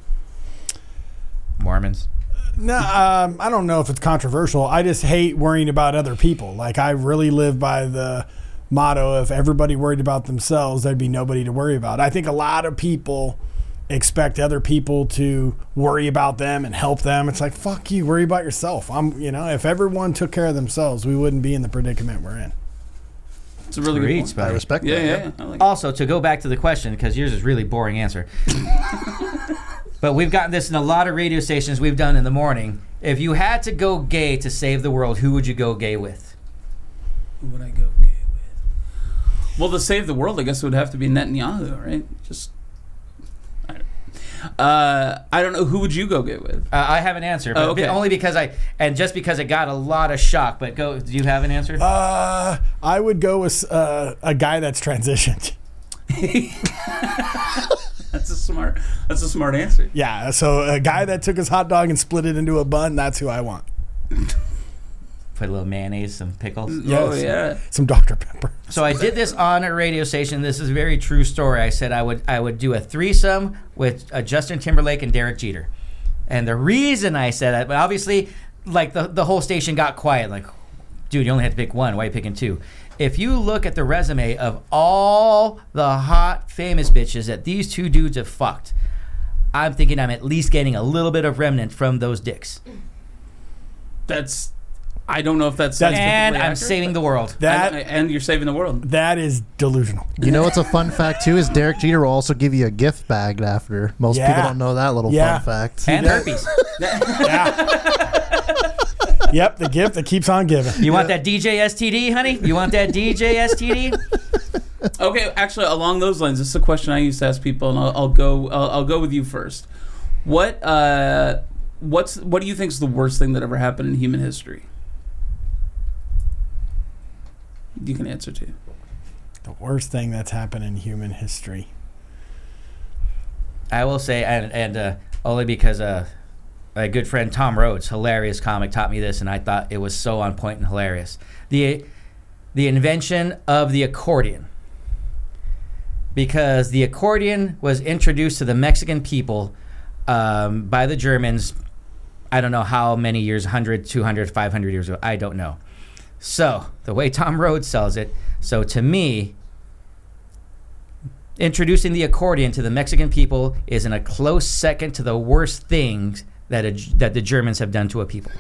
Mormons. No, I don't know if it's controversial. I just hate worrying about other people. Like, I really live by the motto, if everybody worried about themselves, there'd be nobody to worry about. I think a lot of people expect other people to worry about them and help them. It's like, fuck you, worry about yourself. If everyone took care of themselves, we wouldn't be in the predicament we're in. It's a really Preach, good point. buddy. I respect Yeah, that. yeah. I like it. Also, to go back to the question, because yours is really boring answer. But we've gotten this in a lot of radio stations we've done in the morning. If you had to go gay to save the world, who would you go gay with? Who would I go gay with? Well, to save the world, I guess it would have to be Netanyahu, right? I don't know. Who would you go gay with? I have an answer, but okay. only because just because it got a lot of shock. But go. Do you have an answer? I would go with a guy that's transitioned. That's a smart answer. Yeah, so a guy that took his hot dog and split it into a bun, that's who I want. Put a little mayonnaise, some pickles. Oh, yeah. Some Dr. Pepper. So I did this on a radio station. This is a very true story. I said I would do a threesome with Justin Timberlake and Derek Jeter. And the reason I said that, but obviously, like the whole station got quiet. Like, dude, you only had to pick one. Why are you picking two? If you look at the resume of all the hot, famous bitches that these two dudes have fucked, I'm thinking I'm at least getting a little bit of remnant from those dicks. I don't know if that's And scientifically I'm accurate, saving the world. and you're saving the world. That is delusional. You know what's a fun fact too is Derek Jeter will also give you a gift bag after. Most Yeah. people don't know that little Yeah. fun fact. And herpes. Yep, the gift that keeps on giving. You want that DJ STD, honey? You want that DJ STD? Okay, actually, along those lines, this is a question I used to ask people, and I'll go with you first. What do you think is the worst thing that ever happened in human history? You can answer too. The worst thing that's happened in human history. I will say, and only because my good friend Tom Rhodes, hilarious comic, taught me this, and I thought it was so on point and hilarious. The invention of the accordion. Because the accordion was introduced to the Mexican people by the Germans, I don't know how many years, 100, 200, 500 years ago, I don't know. So, the way Tom Rhodes sells it, so to me, introducing the accordion to the Mexican people is in a close second to the worst things that the Germans have done to a people.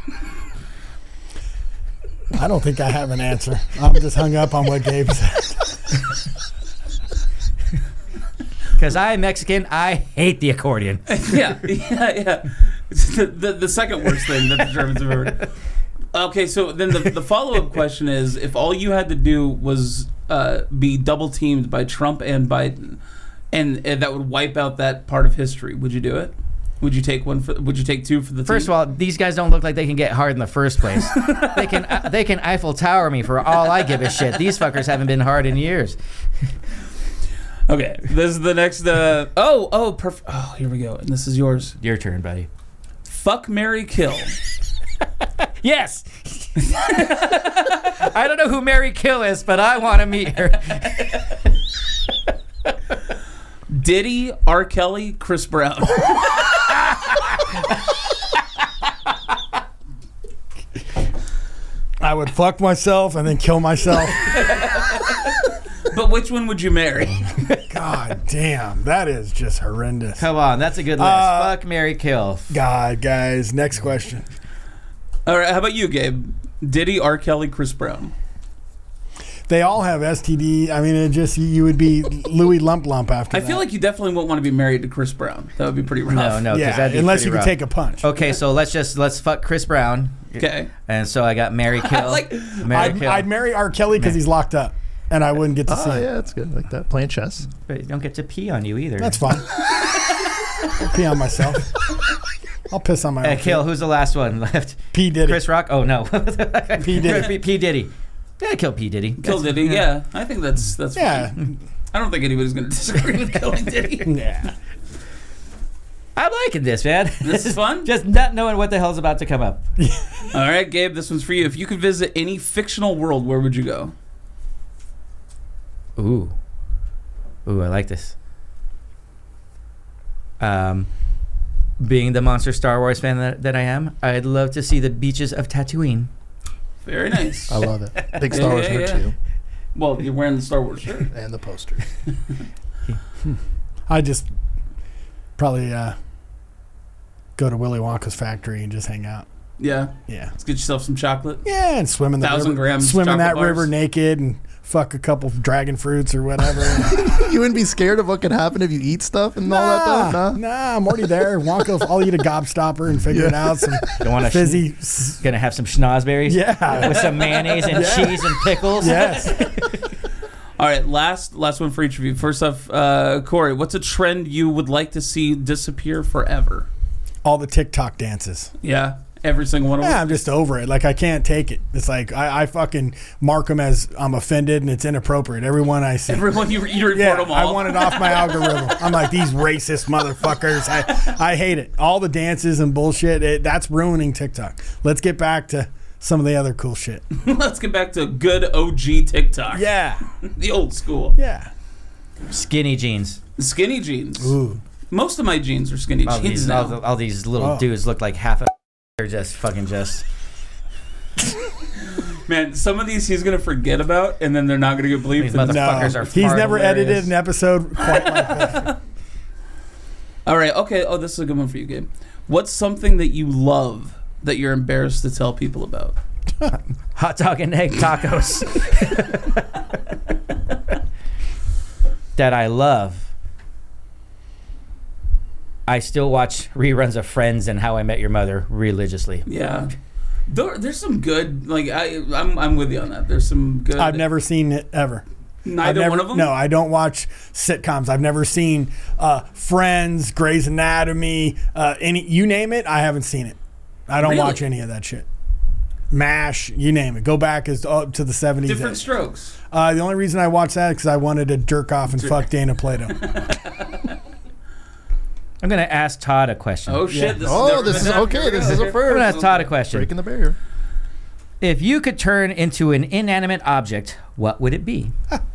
I don't think I have an answer. I'm just hung up on what Gabe said. Because I'm Mexican, I hate the accordion. Yeah. It's the second worst thing that the Germans have ever done. Okay, so then the follow-up question is, if all you had to do was be double-teamed by Trump and Biden, and that would wipe out that part of history, would you do it? Would you take would you take two for the team? First of all, these guys don't look like they can get hard in the first place. They can Eiffel Tower me for all I give a shit. These fuckers haven't been hard in years. Okay, this is the next. Perfect. Oh, here we go. And this is yours. Your turn, buddy. Fuck, marry, kill. Yes. I don't know who Mary Kill is, but I want to meet her. Diddy, R. Kelly, Chris Brown. I would fuck myself and then kill myself. But which one would you marry? God damn, that is just horrendous. Come on, that's a good list. Fuck, Mary Kill. God, guys, next question. All right, how about you, Gabe? Diddy, R. Kelly, Chris Brown. They all have STD. I mean, it just you would be Louis Lump after I that. feel like you definitely won't want to be married to Chris Brown. That would be pretty rough. No, because yeah, that'd be unless pretty you could rough. take a punch. Okay, so let's fuck Chris Brown. Okay. And so I got Mary Kill. I'd marry R. Kelly because he's locked up, and I wouldn't get to see Oh, him. yeah, that's good. Like that. Playing chess. But you don't get to pee on you either. That's fine. I'll pee on myself. I'll piss on my own Kill. feet. Who's the last one left? P. Diddy. Chris Rock? Oh, no. P. Diddy. P. Diddy. Yeah, kill P. Diddy. Kill Diddy, yeah. I think that's Yeah. fine. I don't think anybody's going to disagree with killing Diddy. Yeah. I'm liking this, man. This is fun? Just not knowing what the hell's about to come up. All right, Gabe, this one's for you. If you could visit any fictional world, where would you go? Ooh, I like this. Being the monster Star Wars fan that I am, I'd love to see the beaches of Tatooine. Very nice. I love it. Big Star Wars nerd too, Well, you're wearing the Star Wars shirt. and the posters. I just probably go to Willy Wonka's factory and just hang out. Yeah. Yeah. Let's get yourself some chocolate. Yeah, and swim in the 1,000 river. grams Swim in that chocolate river bars. naked and fuck a couple of dragon fruits or whatever. You wouldn't be scared of what could happen if you eat stuff and all that stuff? Nah. Nah, I'm already there. Wonka, I'll eat a gobstopper and figure it out. Some Don't want to fizzy. Gonna have some schnozberries. Yeah. With some mayonnaise and Yeah. cheese and pickles. Yes. All right, last one for each of you. First off, Corey, what's a trend you would like to see disappear forever? All the TikTok dances. Yeah, every single one of them. Yeah, I'm just over it. Like, I can't take it. It's like, I fucking mark them as I'm offended and it's inappropriate. Everyone I see. Everyone, you report Yeah, them all. I want it off my algorithm. I'm like, these racist motherfuckers. I hate it. All the dances and bullshit, that's ruining TikTok. Let's get back to some of the other cool shit. Let's get back to good OG TikTok. Yeah. The old school. Yeah. Skinny jeans. Skinny jeans. Ooh. Most of my jeans are skinny All jeans these, now. all these little Oh. dudes look like half a. They're just fucking just. Man, some of these he's going to forget about, and then they're not going to get bleeped. These And- Fuckers No, are he's far never hilarious. edited an episode quite like this. All right, okay. Oh, this is a good one for you, Gabe. What's something that you love that you're embarrassed to tell people about? Hot dog and egg tacos. That I love. I still watch reruns of Friends and How I Met Your Mother religiously. Yeah. There's some good, like, I'm with you on that. There's some good. I've never seen it ever. Neither one of them? No, I don't watch sitcoms. I've never seen Friends, Grey's Anatomy, you name it. I haven't seen it. I don't Really? watch any of that shit. MASH, you name it. Go back up to the 70s. Different strokes. The only reason I watched that is because I wanted to jerk off and fuck Dana Plato. I'm going to ask Todd a question. Oh shit! Oh, this is okay. This is a I'm going to first. ask Todd a question. Breaking the barrier. If you could turn into an inanimate object, what would it be?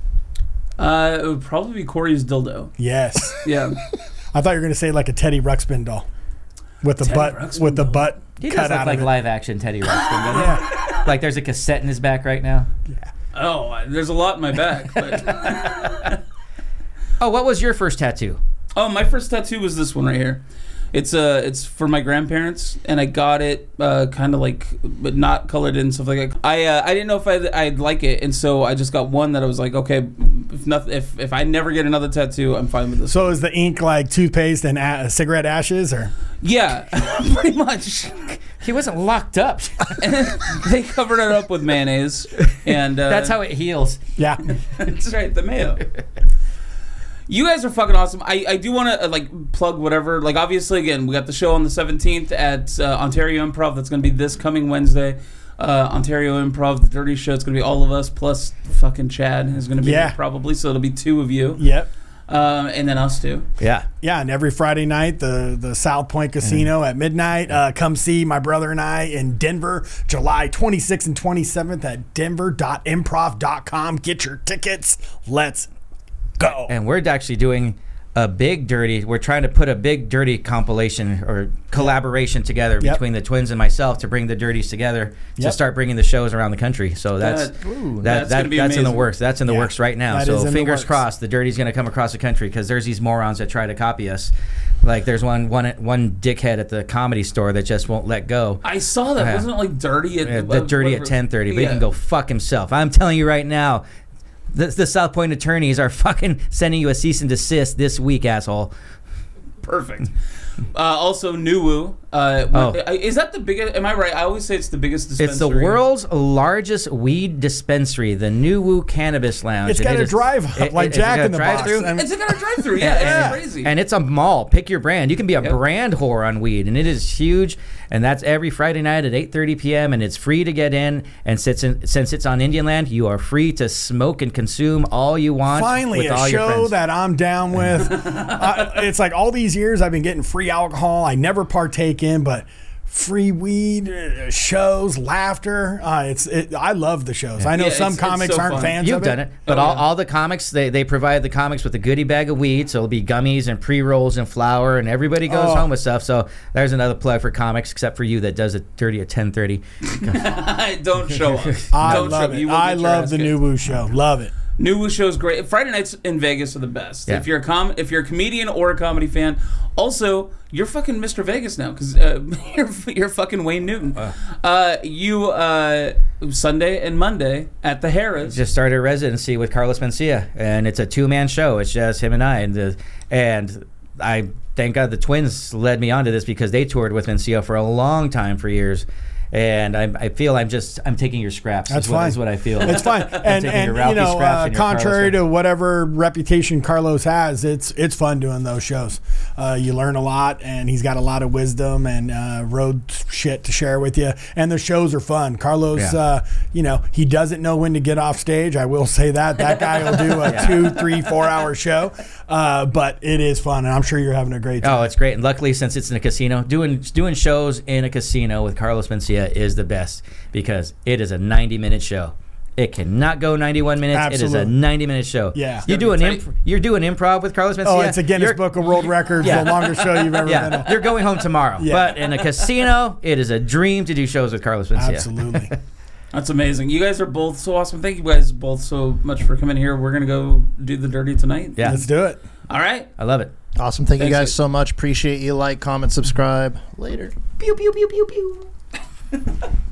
It would probably be Corey's dildo. Yes. Yeah. I thought you were going to say like a Teddy Ruxpin doll with the Teddy butt Ruxpin with the doll. butt He cut does look out like of it. live action Teddy Ruxpin, doesn't he? Yeah. Like there's a cassette in his back right now. Oh, there's a lot in my back. But Oh, what was your first tattoo? oh, my first tattoo was this one right here. It's for my grandparents, and I got it kind of like, but not colored in and stuff like that. I didn't know if I'd like it, and so I just got one that I was like, okay, if I never get another tattoo, I'm fine with this. So is the ink like toothpaste and cigarette ashes, or? Yeah, pretty much. He wasn't locked up. They covered it up with mayonnaise, and That's how it heals. Yeah. That's right, the mayo. You guys are fucking awesome. I do want to like plug whatever. Like obviously, again, we got the show on the 17th at Ontario Improv. That's going to be this coming Wednesday. Ontario Improv, the Dirty Show. It's going to be all of us plus fucking Chad is going to be Yeah. there probably. So it'll be two of you, Yep. and then us two. Yeah. Yeah, and every Friday night, the South Point Casino at midnight. Come see my brother and I in Denver, July 26th and 27th at denver.improv.com. Get your tickets. Let's go. And we're actually doing a big dirty. We're trying to put a big dirty compilation or collaboration together Yep. between the twins and myself to bring the dirties together to Yep. start bringing the shows around the country. So that's That's gonna be that's in the amazing. works. That's in the Yeah, works right now. that So is in the fingers works. crossed, the dirty's going to come across the country because there's these morons that try to copy us. Like there's one dickhead at the Comedy Store that just won't let go. I saw that. Yeah. Wasn't it like dirty at Yeah, the dirty at 10:30, but he can go fuck himself. I'm telling you right now, the South Point attorneys are fucking sending you a cease and desist this week, asshole. Perfect. Also, Nuwu. Is that the biggest? Am I right? I always say it's the biggest dispensary. It's the world's largest weed dispensary, the Nuwu Cannabis Lounge. It's And got it a is- drive it- like it's Jack got in the a Box. drive-through. I mean, It's got a drive-through. Yeah, and, it's crazy. and it's a mall. Pick your brand. You can be a Yep. brand whore on weed, and it is huge. And that's every Friday night at 8:30 p.m. And it's free to get in. And since it's on Indian land, you are free to smoke and consume all you want. finally with a all your show friends. that I'm down with. It's like all these years I've been getting free alcohol. I never partake in, but free weed, shows, laughter. I love the shows. I know Yeah, some it's comics so aren't fun. fans You've of done it, but Oh, yeah. all the comics they provide the comics with a goodie bag of weed, so it'll be gummies and pre-rolls and flour, and everybody goes Oh. home with stuff. So there's another plug for comics, except for you that does it dirty at 10:30. Don't show up. I Don't show love up. it. You will I get your love ass the kicked. New Woo show. Love it. Nuwu show's great. Friday nights in Vegas are the best. Yeah. If you're a comedian or a comedy fan, also you're fucking Mr. Vegas now because you're fucking Wayne Newton. You Sunday and Monday at the Harrah's. Just started a residency with Carlos Mencia, and it's a 2-man show. It's just him and I, and I thank God the twins led me onto this because they toured with Mencia for a long time, for years. And I feel I'm taking your scraps. That's is what, fine. is what I feel. It's fine. And taking your you Ralphie know, scraps and your contrary Carlos to whatever reputation Carlos has, it's fun doing those shows. You learn a lot, and he's got a lot of wisdom and road shit to share with you. And the shows are fun. Carlos, Yeah. He doesn't know when to get off stage. I will say that. That guy will do a 2, 3, 4 hour show. But it is fun, and I'm sure you're having a great time. Oh, it's great. And luckily, since it's in a casino, doing shows in a casino with Carlos Mencia is the best because it is a 90-minute show. It cannot go 91 minutes. Absolutely. It is a 90-minute show. Yeah. You're doing improv with Carlos Mencia. Oh, it's a Guinness You're- Book of World Records, Yeah. the longest show you've ever been Yeah, on. you're going home tomorrow. Yeah. But in a casino, it is a dream to do shows with Carlos Mencia. Absolutely. That's amazing. You guys are both so awesome. Thank you guys both so much for coming here. We're gonna go do the dirty tonight. Yeah, Let's do it. All right. I love it. Awesome. Thank you Thanks, guys guys. so much. Appreciate you. Like, comment, subscribe. Later. Pew pew pew pew pew.